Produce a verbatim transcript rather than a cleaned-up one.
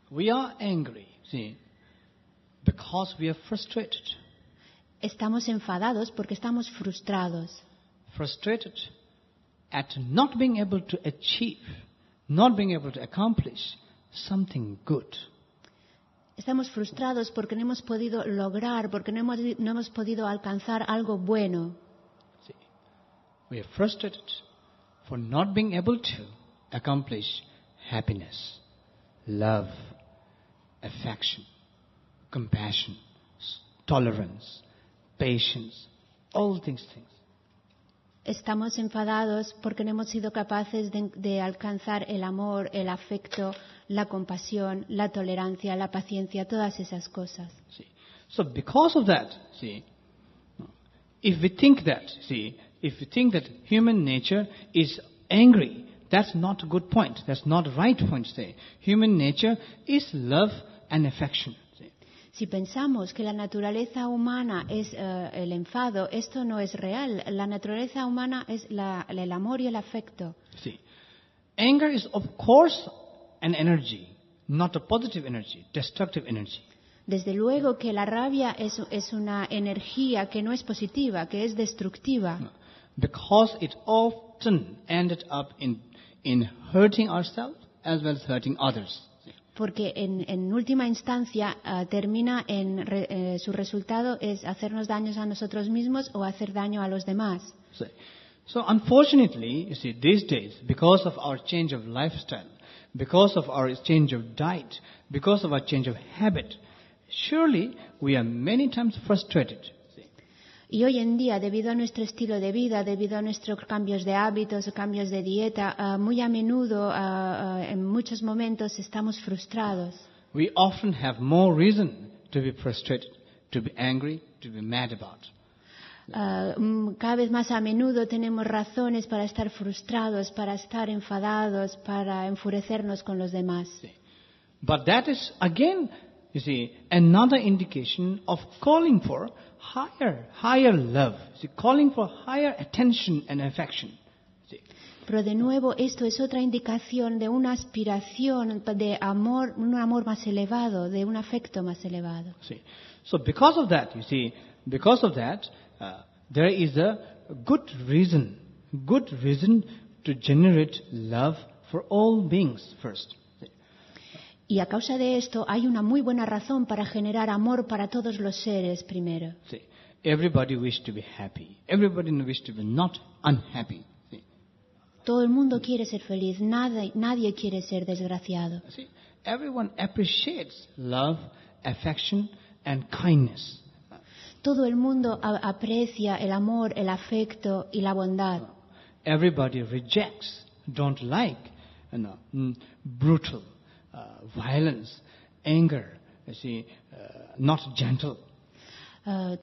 We are angry, see, because we are frustrated. Estamos enfadados porque estamos frustrados. Frustrated at not being able to achieve, not being able to accomplish something good. Estamos frustrados porque no hemos podido lograr, porque no hemos, no hemos podido alcanzar algo bueno. See, we are frustrated for not being able to accomplish happiness, love, affection, compassion, tolerance, patience, all these things. Estamos enfadados porque no hemos sido capaces de, de alcanzar el amor, el afecto, la compasión, la tolerancia, la paciencia, todas esas cosas. See, so because of that, see, if we think that, see, if we think that human nature is angry, that's not a good point. That's not a right point to say. Human nature is love and affection. See. Si pensamos que la naturaleza humana es uh, el enfado, esto no es real. La naturaleza humana es la, el amor y el afecto. See, anger is of course an energy, not a positive energy, destructive energy. Desde luego que la rabia es, es una energía que no es positiva, que es destructiva. Because it often ended up in, in hurting ourselves as well as hurting others. Porque en, en última instancia uh, termina en re, eh, su resultado es hacernos daños a nosotros mismos o hacer daño a los demás. So, so unfortunately, you see, these days, because of our change of lifestyle, because of our change of diet, because of our change of habit, surely we are many times frustrated. See. Y hoy en día, debido a nuestro estilo de vida, debido a nuestros cambios de hábitos o cambios de dieta, uh, muy a menudo, uh, uh, en muchos momentos, estamos frustrados. We often have more reason to be frustrated, to be angry, to be mad about. Uh, cada vez más a menudo tenemos razones para estar frustrados, para estar enfadados, para enfurecernos con los demás. See. But that is, again, you see, another indication of calling for higher, higher love. See, calling for higher attention and affection. See. Pero de nuevo, esto es otra indicación de una aspiración de amor, un amor más elevado, de un afecto más elevado. See. So because of that, you see, because of that, uh, there is a good reason, good reason to generate love for all beings first. See. Y a causa de esto hay una muy buena razón para generar amor para todos los seres primero. See. Everybody wishes to be happy. Everybody wishes to be not unhappy. See. Todo el mundo quiere ser feliz, nadie, nadie quiere ser desgraciado. See. Everyone appreciates love, affection, and kindness. Todo el mundo a- aprecia el amor, el afecto y la bondad. Everybody rejects, don't like, you know, mm, brutal, uh, violence, anger, you see, uh, not gentle. Uh,